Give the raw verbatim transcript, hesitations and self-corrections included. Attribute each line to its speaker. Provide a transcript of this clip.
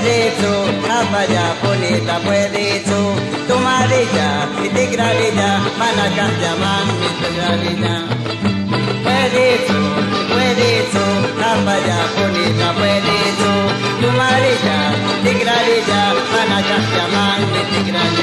Speaker 1: puede tú, abaya bonita puede tú, tu marilla y te gradilla, mana cambia mami te gradilla. Puede tú, puede tú, abaya bonita puede tú, tu marilla, te gradilla, mana cambia mami te gradilla.